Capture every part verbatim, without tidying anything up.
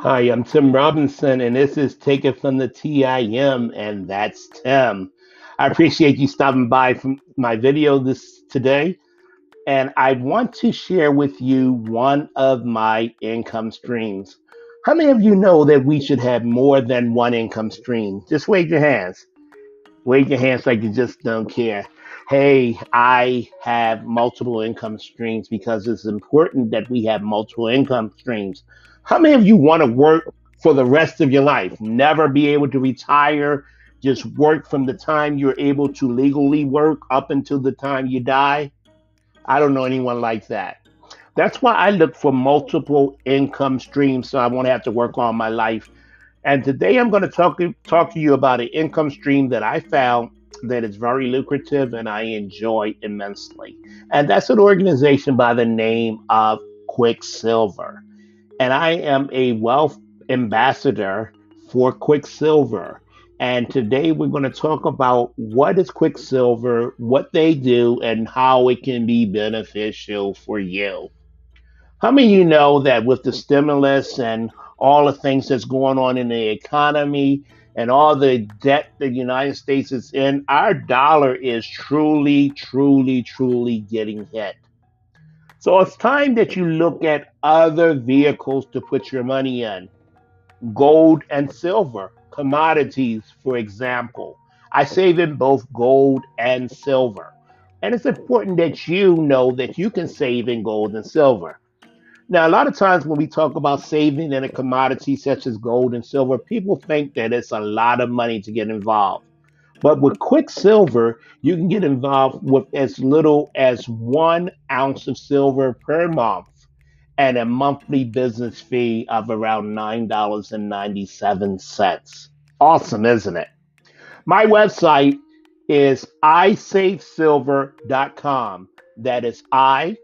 Hi, I'm Tim Robinson, and this is Take It From the T I M, and that's Tim. I appreciate you stopping by from my video this today, and I want to share with you one of my income streams. How many of you know that we should have more than one income stream? Just wave your hands. Wave your hands like you just don't care. Hey, I have multiple income streams because it's important that we have multiple income streams. How many of you want to work for the rest of your life? Never be able to retire, just work from the time you're able to legally work up until the time you die? I don't know anyone like that. That's why I look for multiple income streams so I won't have to work all my life. And today I'm going to talk talk to you about an income stream that I found that is very lucrative and I enjoy immensely. And that's an organization by the name of Quicksilver. And I am a wealth ambassador for Quicksilver. And today we're going to talk about what is Quicksilver, what they do, and how it can be beneficial for you. How many of you know that with the stimulus and all the things that's going on in the economy and all the debt the United States is in, our dollar is truly, truly, truly getting hit. So it's time that you look at other vehicles to put your money in. Gold and silver, commodities, for example. I save in both gold and silver. And it's important that you know that you can save in gold and silver. Now, a lot of times when we talk about saving in a commodity such as gold and silver, people think that it's a lot of money to get involved. But with Quicksilver, you can get involved with as little as one ounce of silver per month and a monthly business fee of around nine dollars and ninety-seven cents. Awesome, isn't it? My website is i save silver dot com. That is I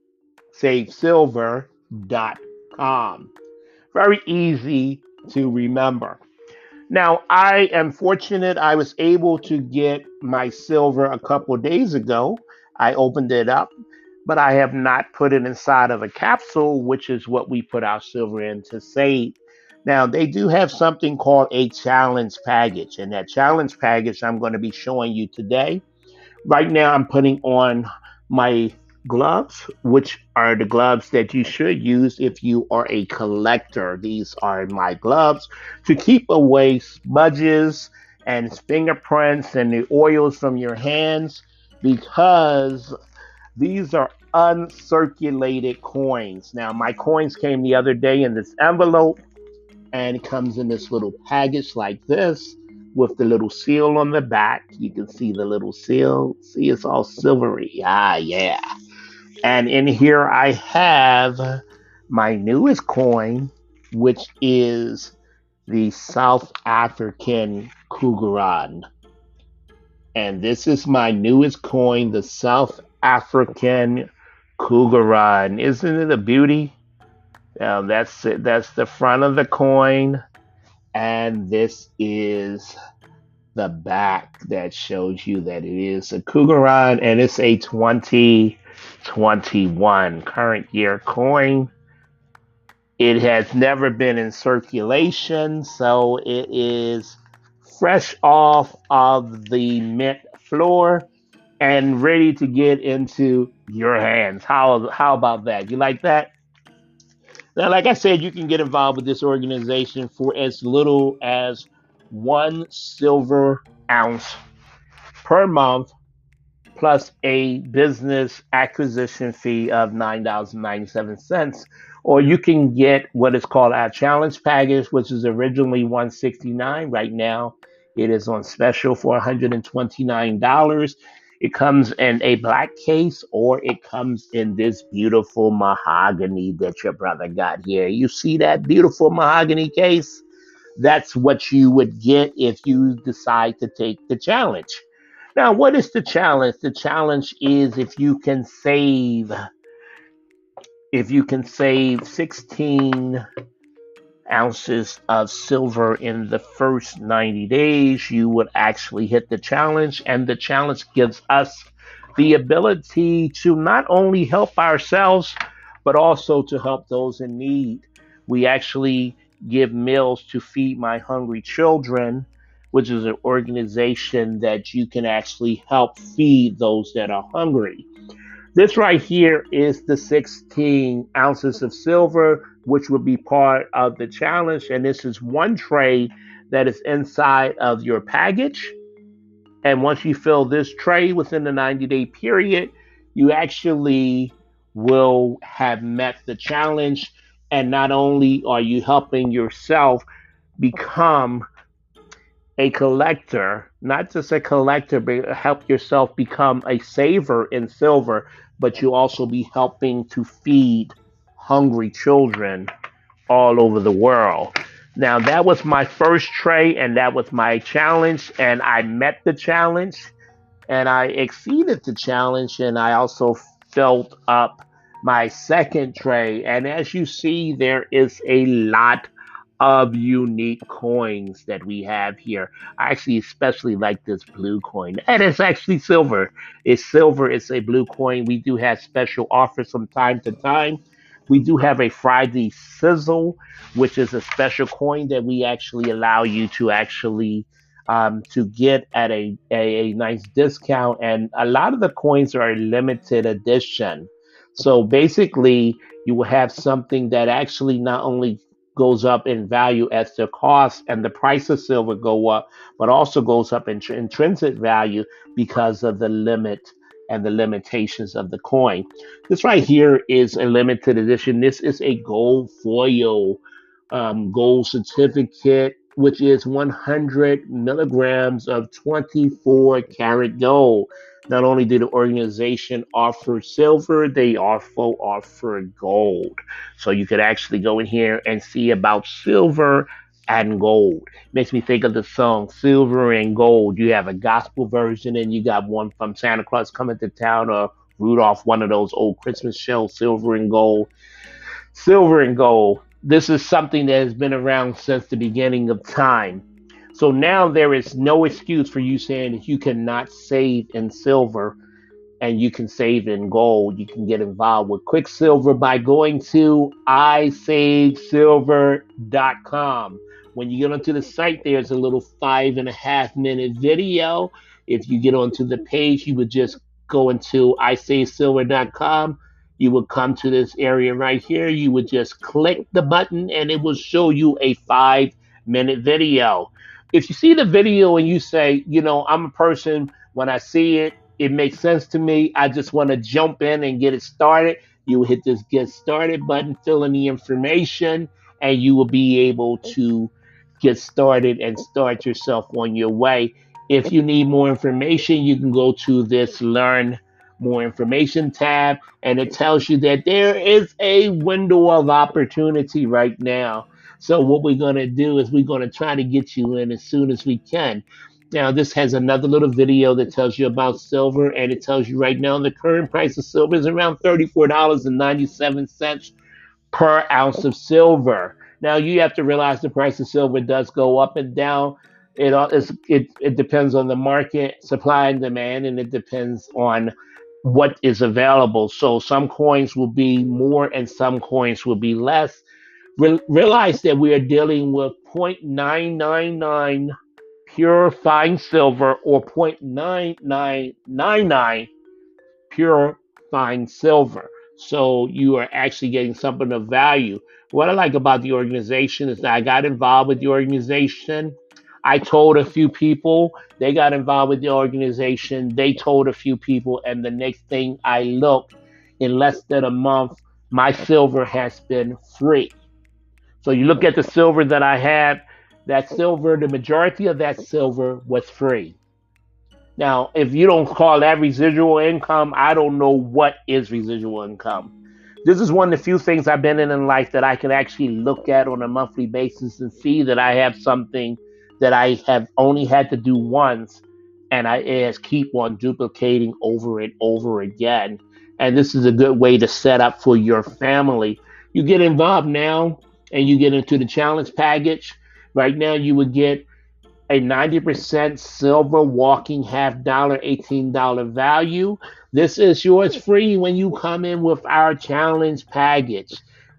save silver dot com. Very easy to remember. Now, I am fortunate I was able to get my silver a couple of days ago. I opened it up, but I have not put it inside of a capsule, which is what we put our silver in to save. Now, they do have something called a challenge package, and that challenge package I'm going to be showing you today. Right now, I'm putting on my gloves, which are the gloves that you should use if you are a collector. These are my gloves to keep away smudges and fingerprints and the oils from your hands because these are uncirculated coins. Now, my coins came the other day in this envelope and it comes in this little package like this with the little seal on the back. You can see the little seal. See, it's all silvery. Ah, yeah. And in here I have my newest coin, which is the South African Krugerrand. And this is my newest coin, the South African Krugerrand. Isn't it a beauty? Now that's it. That's the front of the coin. And this is the back that shows you that it is a Krugerrand and it's a twenty twenty-one current year coin. It has never been in circulation, so it is fresh off of the mint floor and ready to get into your hands. How how about that? You like that? Now, like I said, you can get involved with this organization for as little as one silver ounce per month plus a business acquisition fee of nine dollars and ninety-seven cents. Or you can get what is called our challenge package, which is originally one hundred sixty-nine dollars. Right now, it is on special for one hundred twenty-nine dollars. It comes in a black case or it comes in this beautiful mahogany that your brother got here. You see that beautiful mahogany case? That's what you would get if you decide to take the challenge. Now, what is the challenge? The challenge is if you can save if you can save sixteen ounces of silver in the first ninety days, you would actually hit the challenge. And the challenge gives us the ability to not only help ourselves, but also to help those in need. We actually give meals to feed my hungry children, which is an organization that you can actually help feed those that are hungry. This right here is the sixteen ounces of silver, which will be part of the challenge. And this is one tray that is inside of your package. And once you fill this tray within the ninety day period, you actually will have met the challenge. And not only are you helping yourself become a collector, not just a collector, but help yourself become a saver in silver, but you also be helping to feed hungry children all over the world. Now, that was my first tray, and that was my challenge, and I met the challenge, and I exceeded the challenge, and I also filled up my second tray. And as you see, there is a lot of unique coins that we have here. I actually especially like this blue coin. And it's actually silver. It's silver, it's a blue coin. We do have special offers from time to time. We do have a Friday Sizzle, which is a special coin that we actually allow you to actually um, to get at a, a, a nice discount. And a lot of the coins are a limited edition. So basically, you will have something that actually not only goes up in value as the cost and the price of silver go up, but also goes up in tr- intrinsic value because of the limit and the limitations of the coin. This right here is a limited edition. This is a gold foil um, gold certificate, which is one hundred milligrams of twenty-four karat gold. Not only did the organization offer silver, they also offer gold. So you could actually go in here and see about silver and gold. Makes me think of the song Silver and Gold. You have a gospel version and you got one from Santa Claus Coming to Town or Rudolph, one of those old Christmas shows, Silver and Gold. Silver and gold. This is something that has been around since the beginning of time. So now there is no excuse for you saying that you cannot save in silver and you can save in gold. You can get involved with Quicksilver by going to i save silver dot com. When you get onto the site, there's a little five and a half minute video. If you get onto the page, you would just go into i save silver dot com. You would come to this area right here. You would just click the button and it will show you a five minute video. If you see the video and you say, you know, I'm a person, when I see it, it makes sense to me. I just want to jump in and get it started. You will hit this get started button, fill in the information, and you will be able to get started and start yourself on your way. If you need more information, you can go to this learn more information tab, and it tells you that there is a window of opportunity right now. So what we're going to do is we're going to try to get you in as soon as we can. Now, this has another little video that tells you about silver, and it tells you right now the current price of silver is around thirty-four dollars and ninety-seven cents per ounce of silver. Now, you have to realize the price of silver does go up and down. It, all- it's, it, it depends on the market, supply and demand, and it depends on what is available. So some coins will be more and some coins will be less. Re- realize that we are dealing with zero point nine nine nine pure fine silver or zero point nine nine nine nine pure fine silver. So you are actually getting something of value. What I like about the organization is that I got involved with the organization. I told a few people, they got involved with the organization. They told a few people, and the next thing I looked, in less than a month, my silver has been free. So you look at the silver that I have, that silver, the majority of that silver was free. Now, if you don't call that residual income, I don't know what is residual income. This is one of the few things I've been in in life that I can actually look at on a monthly basis and see that I have something that I have only had to do once, and I it has keep on duplicating over and over again. And this is a good way to set up for your family. You get involved now and you get into the challenge package. Right now, you would get a ninety percent silver walking half dollar, eighteen dollars value. This is yours free when you come in with our challenge package.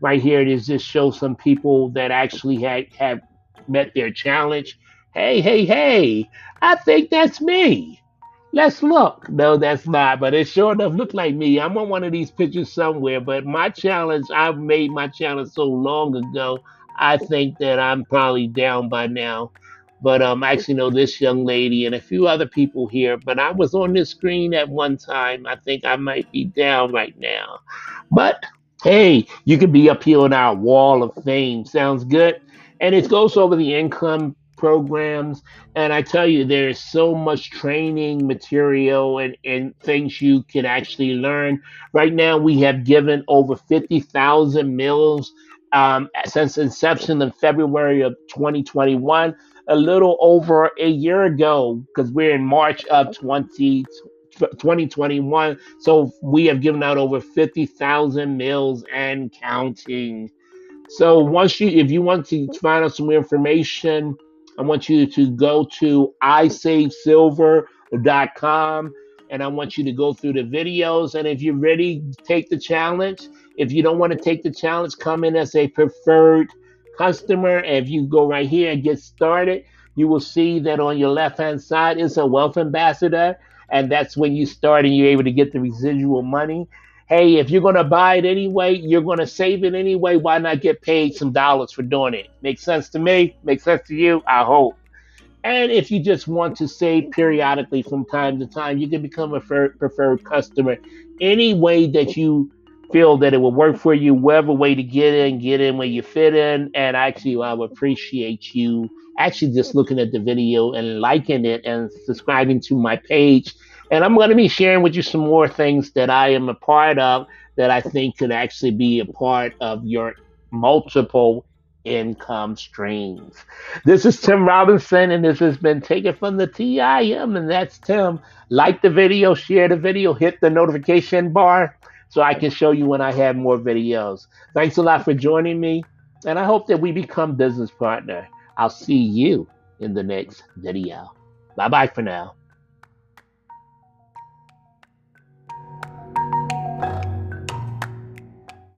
right here, it is just show some people that actually had have met their challenge. Hey, hey, hey, I think that's me. Let's look. No, that's not, but it sure enough look like me. I'm on one of these pictures somewhere, but my challenge, I've made my challenge so long ago, I think that I'm probably down by now. But um, I actually know this young lady and a few other people here, but I was on this screen at one time. I think I might be down right now. But hey, you could be up here on our wall of fame. Sounds good. And it goes over the income programs. And I tell you, there is so much training material and, and things you can actually learn. Right now, we have given over fifty thousand meals um, since inception in February of twenty twenty-one, a little over a year ago, because we're in March of twenty twenty twenty-one. So we have given out over fifty thousand meals and counting. So once you, if you want to find out some information, I want you to go to i save silver dot com and I want you to go through the videos. And if you're ready, take the challenge. If you don't want to take the challenge, come in as a preferred customer. And if you go right here and get started, you will see that on your left hand side is a wealth ambassador. And that's when you start and you're able to get the residual money. Hey, if you're going to buy it anyway, you're going to save it anyway. Why not get paid some dollars for doing it? Makes sense to me. Makes sense to you, I hope. And if you just want to save periodically from time to time, you can become a preferred, preferred customer. Any way that you feel that it will work for you, whatever way to get in, get in where you fit in. And actually, I would appreciate you actually just looking at the video and liking it and subscribing to my page. And I'm going to be sharing with you some more things that I am a part of that I think could actually be a part of your multiple income streams. This is Tim Robinson, and this has been Taken from the T I M, and that's Tim. Like the video, share the video, hit the notification bar so I can show you when I have more videos. Thanks a lot for joining me, and I hope that we become business partner. I'll see you in the next video. Bye-bye for now.